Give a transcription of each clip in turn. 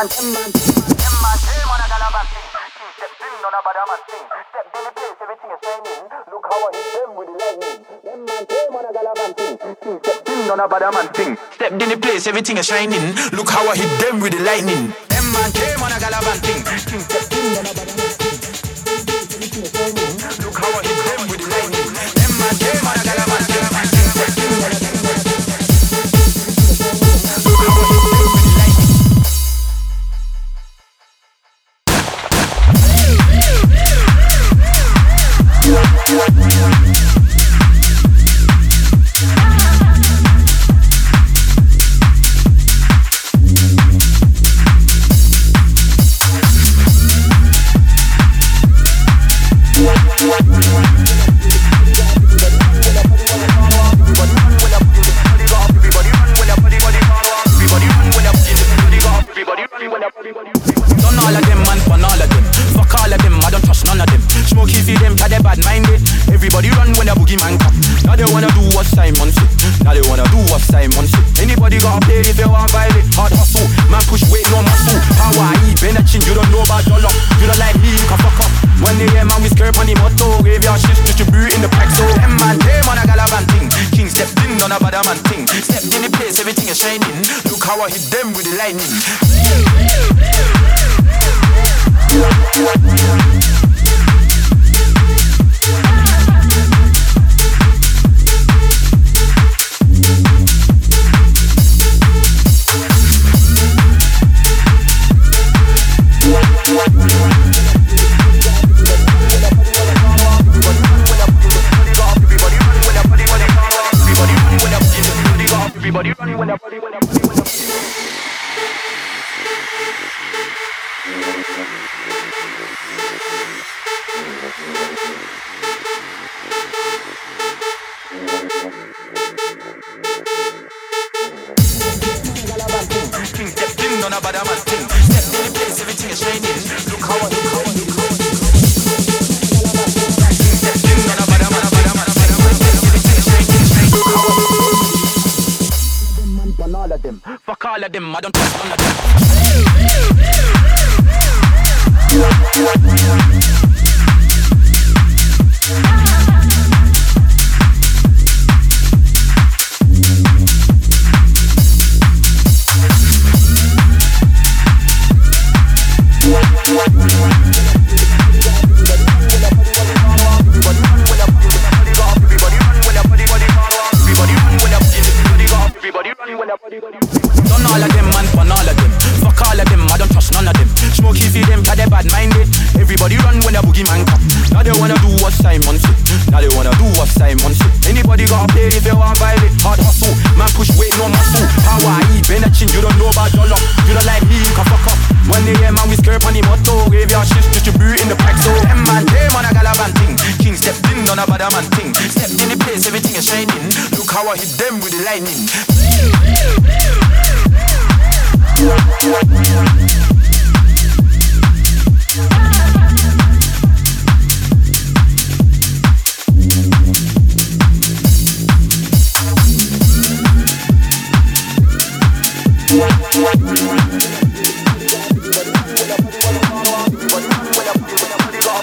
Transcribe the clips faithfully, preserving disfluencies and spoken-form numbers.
man, them man, them man, them man a galavan thing. Stepped in on a bad man thing. Stepped in the place, everything is shining. Look how I hit them with the lightning. Them man, them on a galavan thing. Stepped in on a bad man thing. Stepped in the place, everything is shining. Look how I hit them with the lightning. Them man, them on a galavan thing. Stepped in on a bad man thing. Look how I hit them with the lightning. Them man, them on a galavan thing. Stepped in on a bad man thing. Done all of them, man, fun all of them. Fuck all of them, I don't trust none of them. Smoky for them, cause they bad minded. Everybody run when a boogie man come. Now they wanna do what Simon said. Now they wanna do what Simon said. Anybody gotta play if they want violate. Hard hustle, man push weight, no muscle. How I eat, Benachin, you don't know about dollar. You don't like me, you can fuck up. When they hear man, we skirt on the motto. Graveyard shit distribute in the pack. So them man, them on a galavan thing. King stepped in on a bad man thing. Stepped in the place, everything is shining. Look how I hit them with the lightning. Everybody running when everybody when everybody when King stepped in on a bad man thing. Stepped in the place, everything is shining. Look how I, look how I, look how I. King stepped in on a bad man, a bad man, a bad man. Everything is shining. Look how I. All of them, fuck all of them, I don't trust none of them. Done all of them, man, fun all of them. Fuck all of them, I don't trust none of them. Smoky for them, cause they bad minded. Everybody run when a boogie man come. Now they wanna do what Simon said. Now they wanna do what Simon said. Anybody gotta play if they want violate. Hard hustle, man push weight, no muscle. How I eat, Benachin, you don't know about dollar. You don't like me, you can fuck up. When they hear man, we skirt on the motto. Graveyard shit distribute in the pack. So them man, them on a galavan thing. King stepped in on a bad man thing. Stepped in the place, everything is shining. Look how I hit them with the lightning.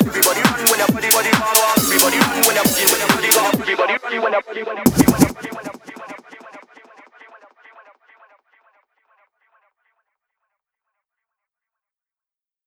Everybody run when everybody, everybody run when everybody, everybody run when everybody, everybody run when everybody.